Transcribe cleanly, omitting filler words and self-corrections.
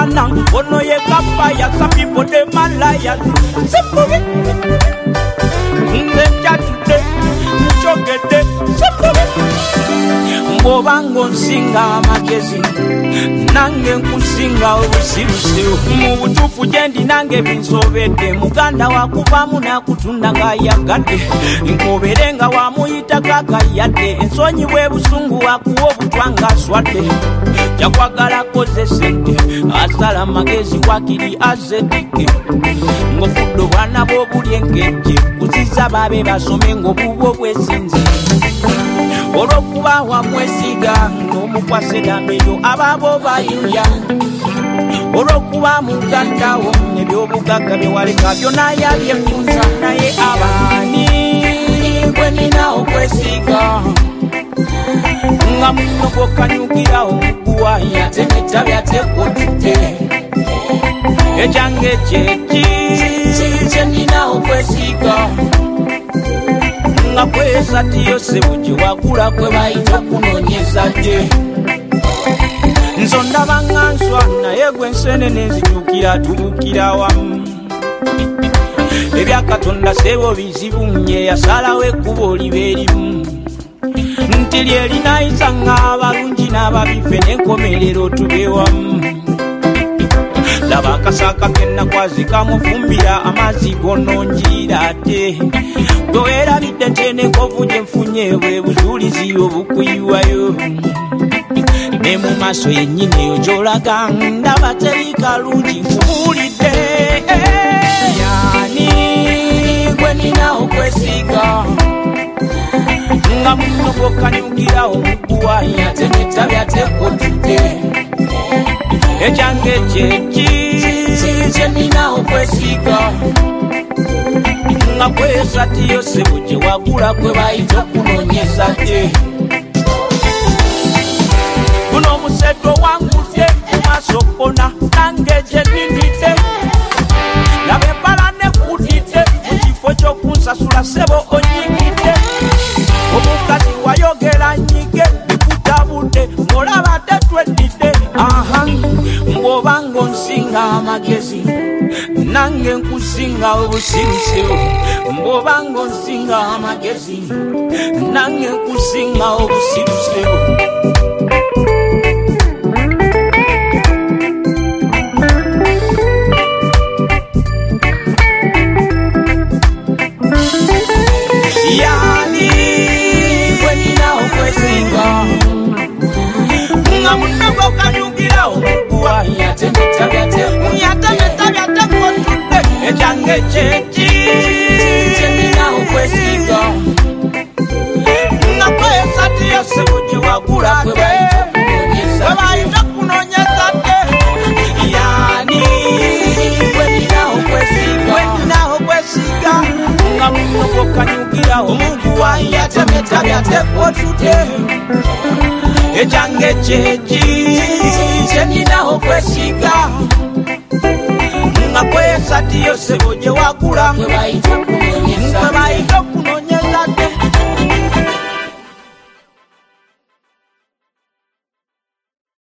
Sultana, ono ye kapaya, some people they malaya. Simple. Today, chogete, simple. Mbobango nsinga amagezi nange nkusinga obusirusiru mu butuufu gye ndi nange binsobedde muganda wakuvamu nakutunda ng'ayagadde nkobere nga wamuyita kakayadde ensonyi bwe busungu wakuwa obutwa ng'aswadde jakwagala koze sente asala magezi wakiri azedike ng'ofudde obwana bw'obuli enkejje kuziza babe basome ng'obubwo bwesinze olwokuba wamwesiga ng'omukwase dambeyo ababo bayuya olwokuba mugandawo ebyobugagga byewaleka byonna yabyefunza naye abaani gwe nina okwesiga nga muno gwokanyukira omuguwa yatemeta byatekotute ekyange kyeki kye nina okwesiga nga kwesa tiyose buji wakula kwe bayita kunonyeza je nzonda banganswa naye gwe nsenene nzitukira tubukira wamu ebyakatonda sebo bizibu nye yasalawo ekkubo libeerimu nti lyelinayisa ng'abalungi n'ababife n'enkomerero tube wamu laba akasaka kenakwazi kamufumbira amazzi gononjira ate bwewerabidde ntenekovu gye nfunye bwe buzuulizi obukuyiwayo ne mu maaso yennyini eyo gy'olaga ndaba teri kalungi nkubuulidde yani gwe nina okwesiga nga muno gwokanyugira omuguwa yatemeta byatekotute ekyange kyeki kye nina okwesiga nga kwesa tiyose buje wagula kwe bayita okunonyeza te guno omuseddo wangudde maaso kona nange gye nindidde laba embala nekudidde mu kifo ky'okunsasula sebo onyigidde omukazi wayogera nyige bikutabudde ng'olaba tetweddidde mbw'obanga onsinga amagezi nange nkusinga obusirusiru mbw'obanga onsinga amagezi nange nkusinga obusirusiru yani gwe nina okwesinga nga munogo kanyugira omuguwa yatemeta byatekotudde ekyange kyeki kye nina okwesiga nga kwesa tiyose buje wagula kwe bayita kunonyeza te yani gwe nina okwesiga nga munogo kanyugira omuguwa yatemeta byatekotudde ekyange kyeki kye nina okwesiga nga kwesa tiyose buje wagula